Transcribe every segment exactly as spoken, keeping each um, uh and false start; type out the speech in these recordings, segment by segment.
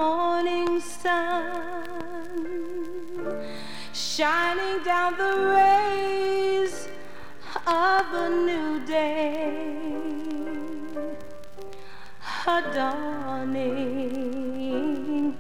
morning sun, shining down the rays of a new day, a dawning.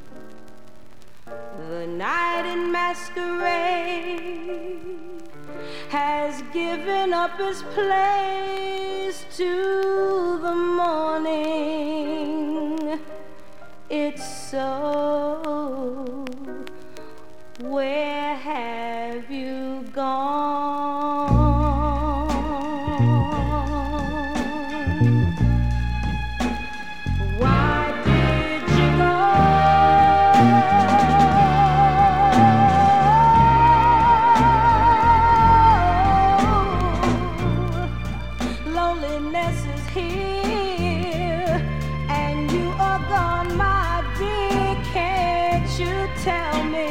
The night in masquerade has given up its place to the morning. It's so. Where have you gone? Why did you go? Loneliness is here, and you are gone, my dear. Can't you tell me?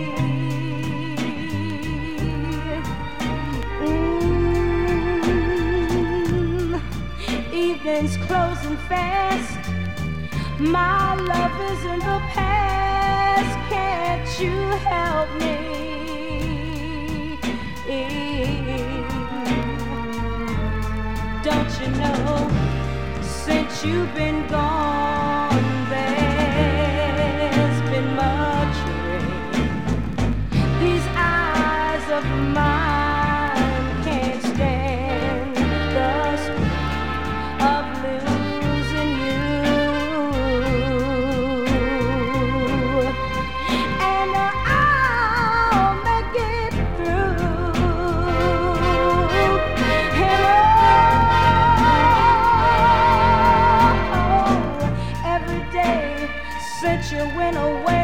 Mm, evening's closing fast. My love is in the past. Can't you help me? Don't you know, since you've been gone, there's been much rain. These eyes of mine can't stand the squeeze of losing you. And I'll make it through. And oh, every day since you went away,